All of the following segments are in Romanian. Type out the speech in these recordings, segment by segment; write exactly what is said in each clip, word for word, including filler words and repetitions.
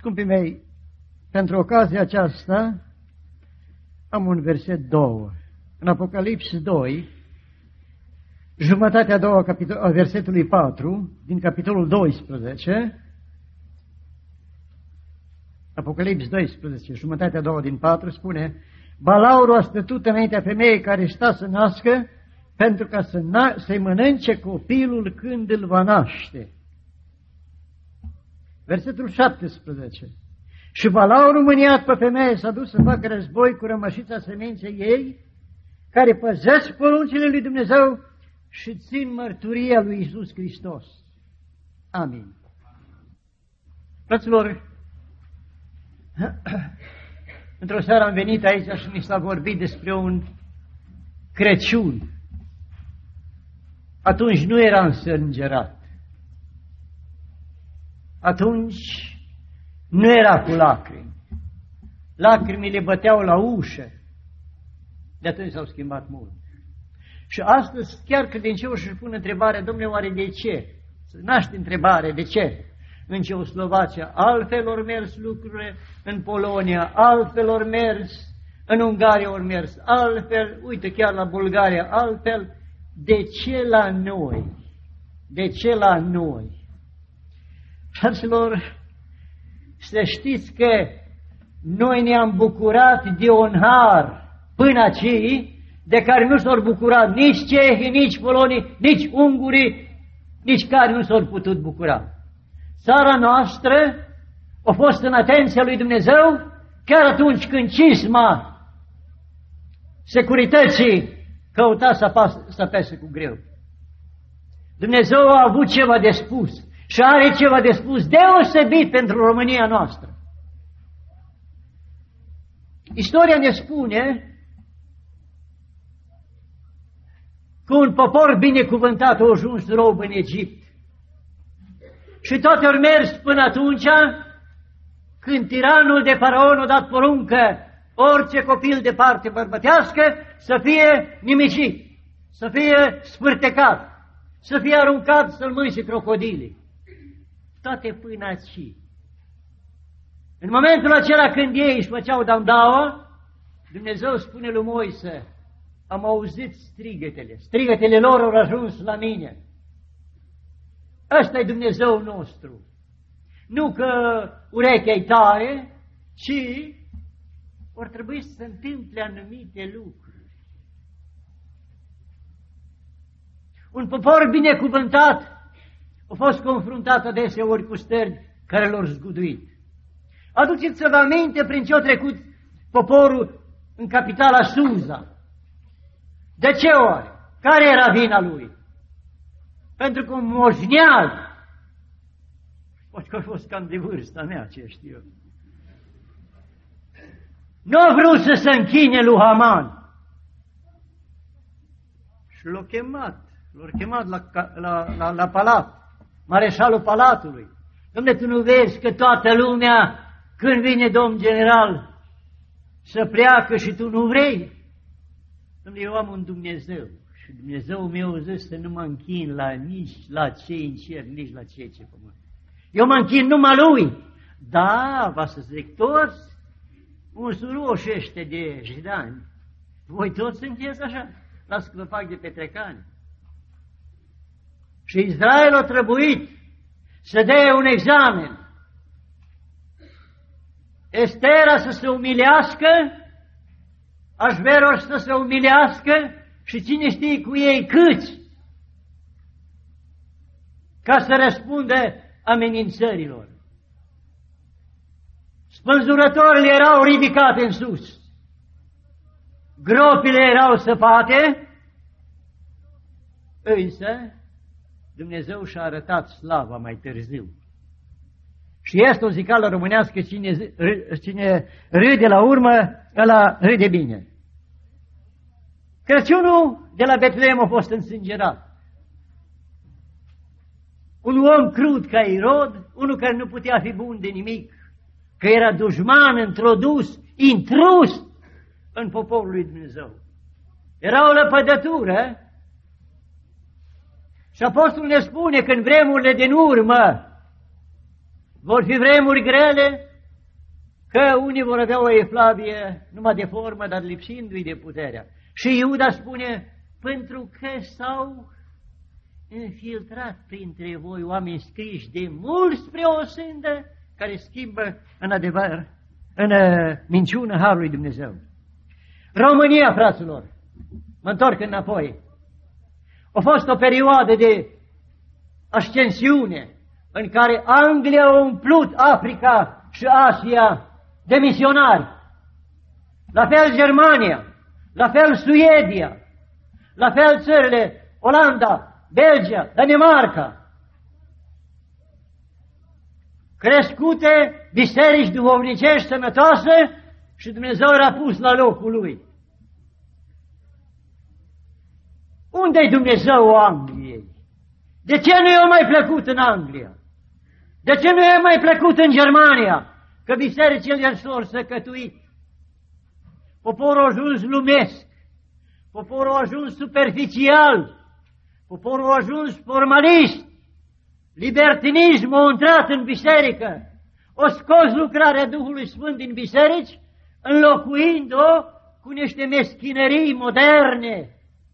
Scumpii mei, pentru ocazia aceasta am un verset două. În Apocalips doi, jumătatea a doua a versetului patru, din capitolul doisprezece, Apocalips doisprezece, jumătatea a doua din patru, spune: Balaurul a stătut înaintea femeii care sta să nască, pentru ca să na- să-i mănânce copilul când îl va naște. Versetul șaptesprezece. Și Balaurul, mâniat pe femeie, s-a dus să facă război cu rămășița seminței ei, care păzesc poruncile lui Dumnezeu și țin mărturia lui Iisus Hristos. Amin. Fraților, într-o seară am venit aici și mi s-a vorbit despre un Crăciun. Atunci nu era însângerat. Atunci nu era cu lacrimi. Lacrimile băteau la ușă. De atunci s-au schimbat mult. Și astăzi chiar credincioșii își pun întrebarea: Dom'le, oare de ce? Să naște întrebare, de ce? În Ceoslovacia altfel ori mers lucrurile, în Polonia altfel ori mers, în Ungaria ori mers altfel, uite chiar la Bulgaria altfel. De ce la noi? De ce la noi? Fraților, să știți că noi ne-am bucurat de un har până aici, de care nu s-au bucurat nici cehii, nici polonii, nici ungurii, nici care nu s-au putut bucura. Țara noastră a fost în atenția lui Dumnezeu chiar atunci când cisma securității căuta să, apasă, să apese cu greu. Dumnezeu a avut ceva de spus și are ceva de spus deosebit pentru România noastră. Istoria ne spune că un popor binecuvântat a ajuns rob în Egipt. Și toate au mers până atunci când tiranul de faraon a dat poruncă orice copil de parte bărbătească să fie nimicit, să fie spârtecat, să fie aruncat să-l mânce crocodilii. Toate până aici. În momentul acela când ei își făceau dandaua, Dumnezeu spune lui Moise: am auzit strigătele, strigătele lor au ajuns la mine. Ăsta e Dumnezeu nostru. Nu că urechea-i tare, ci or trebui să se întâmple anumite lucruri. Un popor binecuvântat a fost confruntat adeseori cu stări care l-au zguduit. Aduceți-vă aminte prin ce a trecut poporul în capitala Suza. De ce ori? Care era vina lui? Pentru că un moșneag, poate că a fost cam de vârsta mea, ce știu eu, nu a vrut să se închine lui Haman. Și l-a chemat, l-a chemat la, la, la, la palat, mareșalul palatului. Dom'le, tu nu vezi că toată lumea, când vine domn general, să pleacă și tu nu vrei? Dom'le, eu am un Dumnezeu și Dumnezeul meu a zis să nu mă închin la nici la cei în cer, nici la cei ce pământ. Eu mă închin numai lui. Da, va să zic toți, un suroșește de jidani. Voi toți sunteți așa? Las că vă fac de petrecani. Și Israel a trebuit să dea un examen. Estera să se umilească, Așveroș să se umilească și cine știe cu ei câți, ca să răspundă amenințărilor. Spânzurătorile erau ridicate în sus, gropile erau săpate, însă Dumnezeu și-a arătat slava mai târziu. Și este o zicală românească: cine, cine râde la urmă, ăla râde bine. Crăciunul de la Betlehem a fost însângerat. Un om crud ca Irod, unul care nu putea fi bun de nimic, că era dușman, introdus, intrus în poporul lui Dumnezeu. Era o lăpădătură. Și apostolul ne spune că în vremurile din urmă vor fi vremuri grele, că unii vor avea o evlavie numai de formă, dar lipsindu-i de puterea. Și Iuda spune, pentru că s-au infiltrat printre voi oameni scriși de mult spre o sândă care schimbă în adevăr, în uh, minciună harul lui Dumnezeu. România, fraților, mă întorc înapoi, a fost o perioadă de ascensiune în care Anglia a umplut Africa și Asia de misionari. La fel Germania, la fel Suedia, la fel țările Olanda, Belgia, Danemarca. Crescute biserici duhovnicești sănătoase și Dumnezeu era pus la locul lui. Unde-i Dumnezeu Angliei? De ce nu i-a mai plăcut în Anglia? De ce nu i-a mai plăcut în Germania? Că bisericile s-au săcătuit. Poporul a ajuns lumesc. Poporul a ajuns superficial. Poporul a ajuns formalist. Libertinismul a intrat în biserică. O scos lucrarea Duhului Sfânt din biserici, înlocuind-o cu niște meschinării moderne.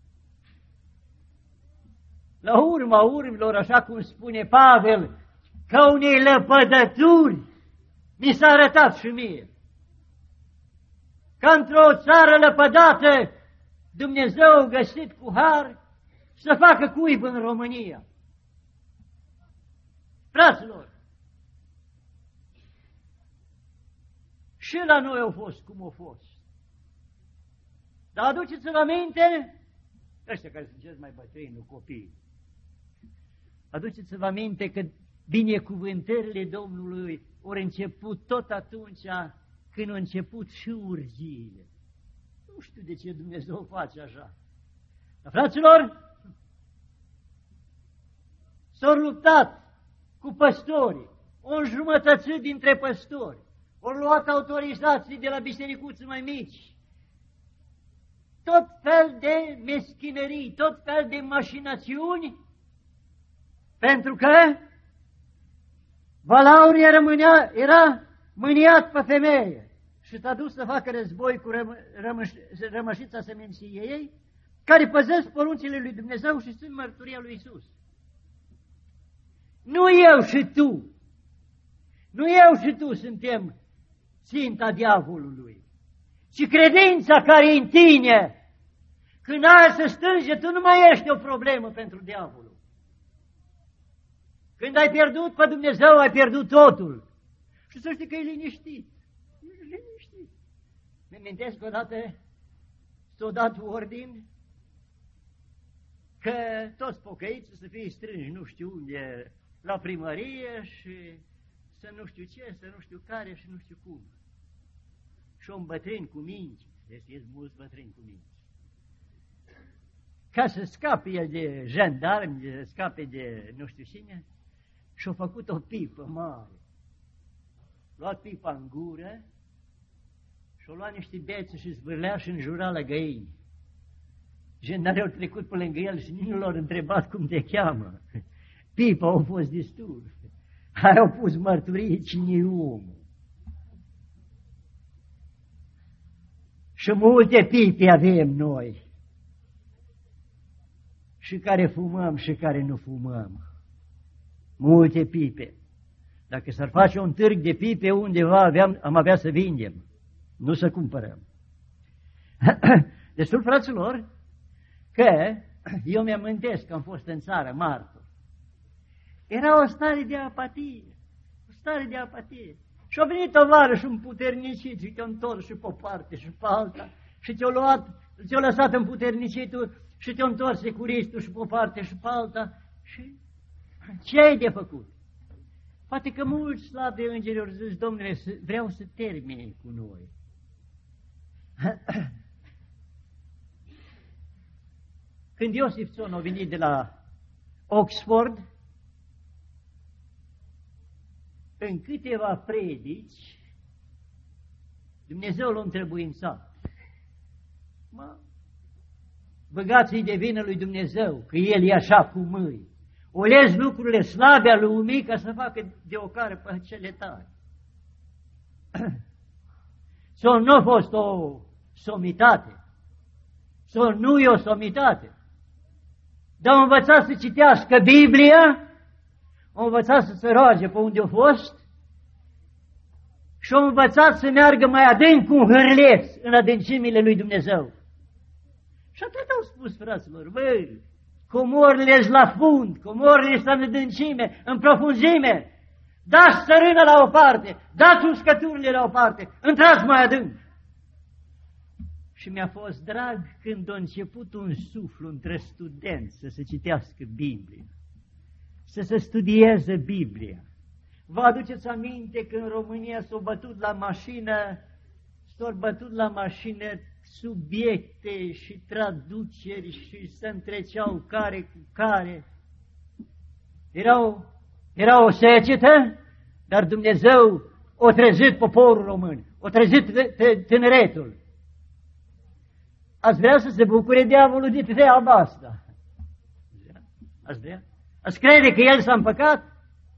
La urma urmelor, așa cum spune Pavel, ca unei lăpădături, mi s-a arătat și mie. Ca într-o țară lăpădată, Dumnezeu a găsit cu har să facă cuib în România. Fraților, și la noi au fost cum au fost. Dar aduceți-vă aminte, ăștia care sunteți mai bătrâni, nu copii, aduceți-vă aminte că binecuvântările Domnului au început tot atunci când au început și urgiile. Nu știu de ce Dumnezeu face așa. Dar, fraților, s-au luptat cu păstorii, o înjumătățit dintre păstori, au luat autorizații de la bisericuțe mai mici, tot fel de meschinării, tot fel de mașinațiuni, pentru că Valaurie rămânea, era mâniat pe femeie și s-a dus să facă război cu rămă, rămăș, rămășița seminției ei, care păzesc poruncile lui Dumnezeu și sunt mărturia lui Iisus. Nu eu și tu, nu eu și tu suntem ținta diavolului, ci credința care e în tine. Când aia se stânge, tu nu mai ești o problemă pentru diavolul. Când ai pierdut pe Dumnezeu, ai pierdut totul. Și să știi că e liniștit. E liniștit. Mi amintesc odată s-a dat ordin că toți pocăiții să fie strânși, nu știu unde, la primărie și să nu știu ce, să nu știu care și nu știu cum. Și un bătrân cu minți, este mulți bătrâni cu minți, ca să scape el de jandarmi, să scape de nu știu cine, și-a făcut o pipă mare. Luat pipa în gură și-a luat niște bețe și zvârlea și înjura la găini. Jandarii au trecut pe lângă el și nici nu l-au întrebat cum te cheamă. Pipa a fost destul. Hai au pus mărturie cine-i omul. Și multe pipe avem noi. Și care fumăm și care nu fumăm. Multe pipe. Dacă s-ar face un târg de pipe undeva, aveam, am avea să vindem, nu să cumpărăm. Destul, fraților, că eu mi-amintesc că am fost în țară, martor. Era o stare de apatie, o stare de apatie. Și-a venit tovarăși împuternicit și te-a întors și pe o parte și pe alta și te-a luat, te-a lăsat împuternicitul și te-a întors securistul și pe o parte și pe alta și ce ai de făcut? Poate că mulți slabi îngeri au zis, Domnule, vreau să termine cu noi. Când Iosif Țon a venit de la Oxford, în câteva predici, Dumnezeu l-a întrebuințat. Mă, băgați-i de vină lui Dumnezeu, că El e așa cu mâini. O lezi lucrurile slabe ale lumii ca să facă de ocară pe cele tari. sau nu a fost o somitate, sau nu e o somitate. Dar au învățat să citească Biblia, au învățat să se roage pe unde a fost și au învățat să meargă mai adânc cu un hârleț în adâncimile lui Dumnezeu. Și atât au spus, fraților, băi, comorile la fund, comorile sunt în adâncime, în profunzime, dați țărână la o parte, dați uscăturile la o parte, intrați mai adânc. Și mi-a fost drag când a început un suflu între studenți să se citească Biblia, să se studieze Biblia. Vă aduceți aminte că în România s-au bătut la mașină, s-au bătut la mașină subiecte și traduceri și se întreceau care cu care. Era o, era o secetă, dar Dumnezeu o trezit poporul român, o trezit tineretul. Ați vrea să se bucure diavolul de treaba asta? Ați vrea? Ați crede că el s-a împăcat?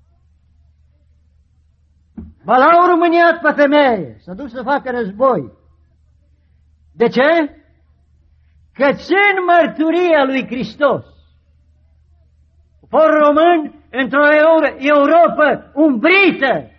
Ba l-au rumâniat pe femeie, s-a dus să facă război. De ce? Că țin mărturia lui Hristos. Poporul român într-o Europa umbrită.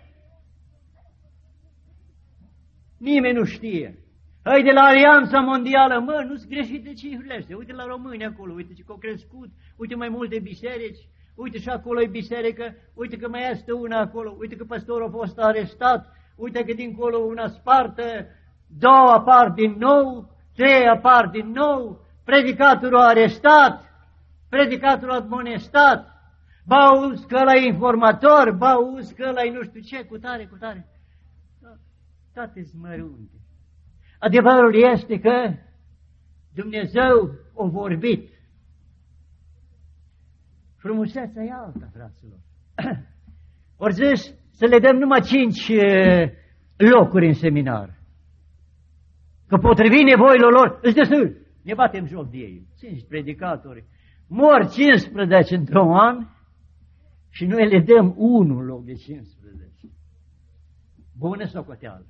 Nimeni nu știe. Hai de la Alianța Mondială, mă, nu-s greșite cifrele astea. Uite la români acolo, uite ce că au crescut, uite mai multe biserici, uite și acolo e biserică, uite că mai este una acolo, uite că păstorul a fost arestat, uite că dincolo una spartă, două apar din nou, trei apar din nou, predicatorul a arestat, predicatorul a admonestat, ba auzi că ăla e informator, ba auzi că ăla e nu știu ce, cu tare, cu tare. Toate-s mărunte. Adevărul este că Dumnezeu a vorbit. Frumusețea e alta, fraților. Ori zis să le dăm numai cinci locuri în seminar. Că potrivit nevoilor lor, îți destul, ne batem joc de ei. Cinci predicatori. Mor cincisprezece într-un an și noi le dăm unul loc de cincisprezece. Bună socoteală.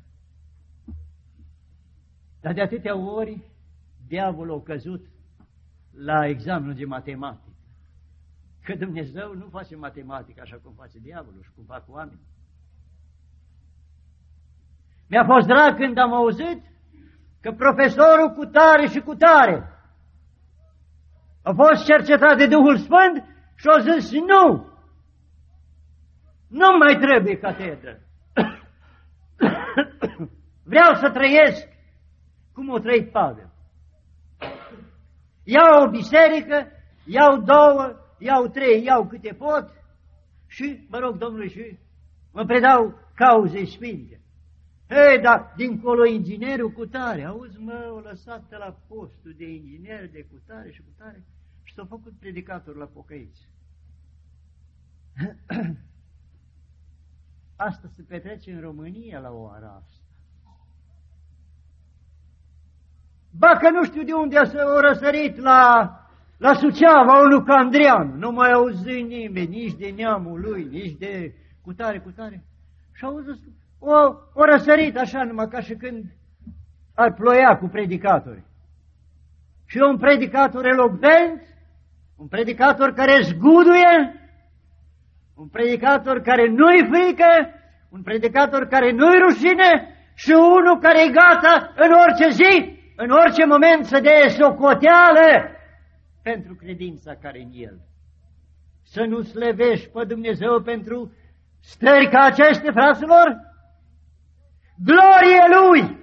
Dar de atâtea ori, diavolul a căzut la examenul de matematică. Că Dumnezeu nu face matematică așa cum face diavolul și cum fac oamenii. Mi-a fost drag când am auzit că profesorul cu tare și cu tare a fost cercetat de Duhul Sfânt și a zis nu, nu mai trebuie catedră. Vreau să trăiesc cum o trăit Pavel. Iau o biserică, iau două, iau trei, iau câte pot și, mă rog Domnului, și mă predau cauzei sfinte. Hei, dar dincolo inginerul cu tare, auzi mă, o lăsat de la postul de inginer de cu tare și cu tare și s-a făcut predicator la pocăiți. Asta se petrece în România la o ora asta. Ba că nu știu de unde a răsărit la, la Suceava, unul ca Andrean, nu mai auzi nimeni, nici de neamul lui, nici de cutare, cutare. Și auzi, o, o răsărit așa numai ca și când ar ploia cu predicatori. Și un predicator elocvent, un predicator care zguduie, un predicator care nu-i frică, un predicator care nu-i rușine și unul care e gata în orice zi, în orice moment să dea socoteală pentru credința care în el. Să nu slăvești pe Dumnezeu pentru stări ca aceste, fraților? Glorie Lui!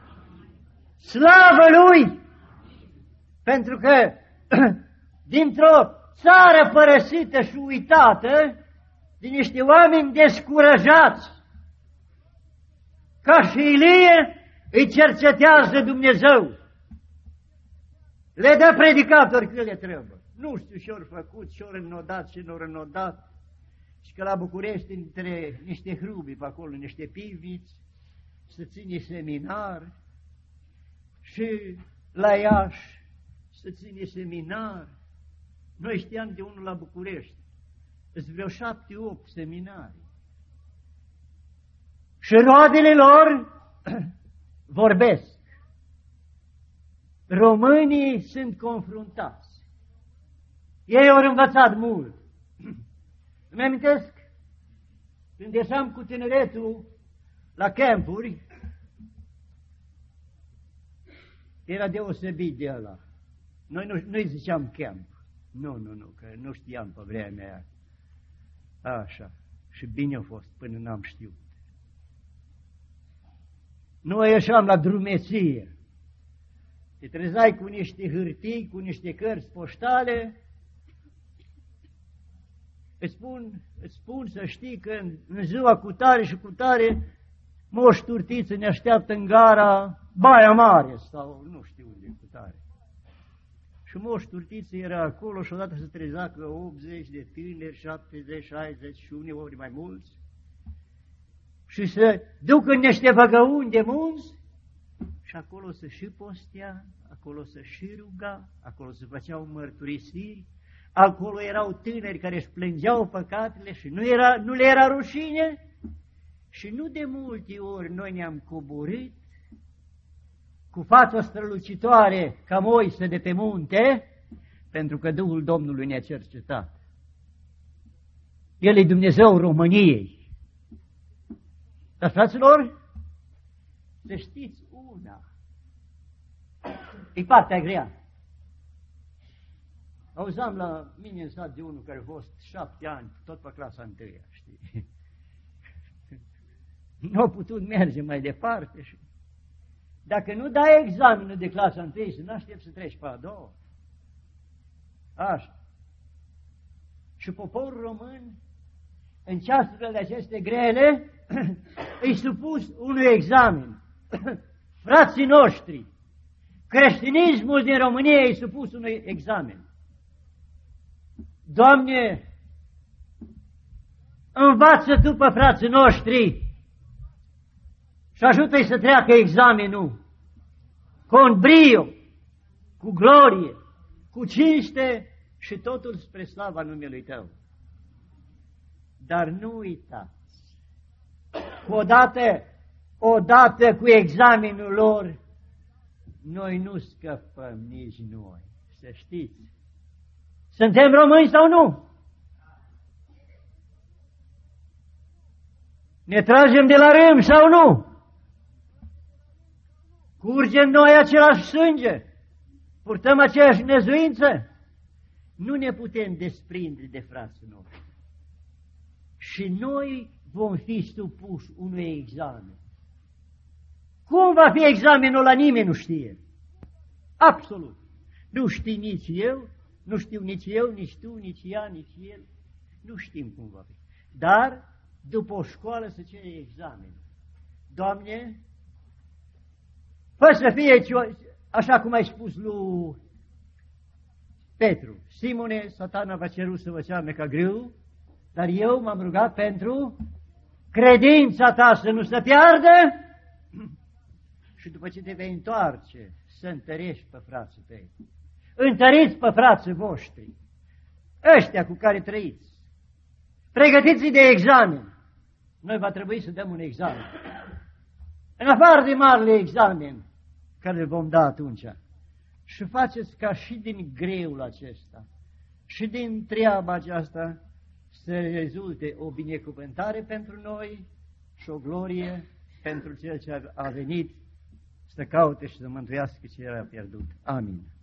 Slavă Lui! Pentru că dintr-o țară părăsită și uitată, din niște oameni descurajați, ca și Ilie, îi cercetează Dumnezeu. Le dă predicatori cât le trebuie. Nu știu ce-au făcut, ce-au înnodat, ce nu au înnodat. Și că la București, între niște hrubi pe acolo, niște pivniți, să ține seminar. Și la Iași să ține seminar. Noi știam de unul la București. Sunt vreo șapte, opt seminarii. Și roadele lor vorbesc. Românii sunt confruntați. Ei au învățat mult. Îmi amintesc, când ieșeam cu tineretul la campuri, era deosebit de ăla. Noi nu, nu-i ziceam camp. Nu, nu, nu, că nu știam pe vremea aia. Așa. Și bine a fost până n-am știut. Noi ieșeam la drumeție. Te trezai cu niște hârtii, cu niște cărți poștale. Îți spun, îți spun să știi că în, în ziua cu tare și cu tare Moș Turtiță ne așteaptă în gara Baia Mare sau nu știu unde cu tare. Și Moș Turtiță era acolo și odată se trezea că optzeci de tineri, șaptezeci, șaizeci și uneori mai mulți și să ducă în niște văgăuni de munți și acolo să și postea, acolo să și ruga, acolo se făceau mărturisiri, acolo erau tineri care își plângeau păcatele și nu, era, nu le era rușine și nu de multe ori noi ne-am coborât cu fața strălucitoare ca Moise de pe munte, pentru că Duhul Domnului ne-a cercetat. El e Dumnezeu României. Dar, fraților, să știți una, e partea grea. Auzeam la mine în sat de unul care a fost șapte ani, tot pe clasa întâia, știi? Nu a putut merge mai departe și dacă nu dai examenul de clasa întâi, să nu aștept să treci pe a doua. Așa. Și poporul român, în ceasurile aceste grele, îi supus unui examen. Frații noștri, creștinismul din România îi supus unui examen. Doamne, învață Tu pe frații noștri și ajută-i să treacă examenul cu un brio, cu glorie, cu cinste și totul spre slava numelui Tău. Dar nu uitați, că odată, odată cu examenul lor, noi nu scăpăm nici noi, să știți. Suntem români sau nu? Ne tragem de la râm sau nu? Curgem noi același sânge? Purtăm aceeași năzuință? Nu ne putem desprinde de frații noștri. Și noi vom fi supuși unui examen. Cum va fi examenul la nimeni nu știe. Absolut. Nu știi nici eu, nu știu nici eu, nici tu, nici ea, nici el. Nu știm cum va fi. Dar, după o școală se cere examen. Doamne, fă să fie, așa cum ai spus lui Petru, Simone, Satana va cerut să vă cearne ca grâu, dar eu m-am rugat pentru credința ta să nu se piardă și după ce te vei întoarce să întărești pe frații tăi. Întăriți pe frații voștri, ăștia cu care trăiți. Pregătiți-i de examen. Noi va trebui să dăm un examen. În afară de marele examen care îl vom da atunci. Și faceți ca și din greul acesta și din treaba aceasta să rezulte o binecuvântare pentru noi și o glorie pentru cel ce a venit să caute și să mântuiască ce era pierdut. Amin.